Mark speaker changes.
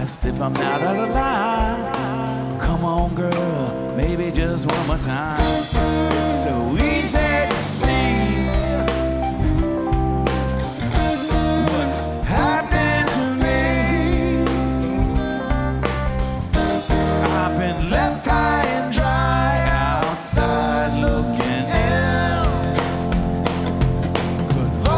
Speaker 1: honest if I'm not out of line. Come on, girl, maybe just one more time. It's so easy.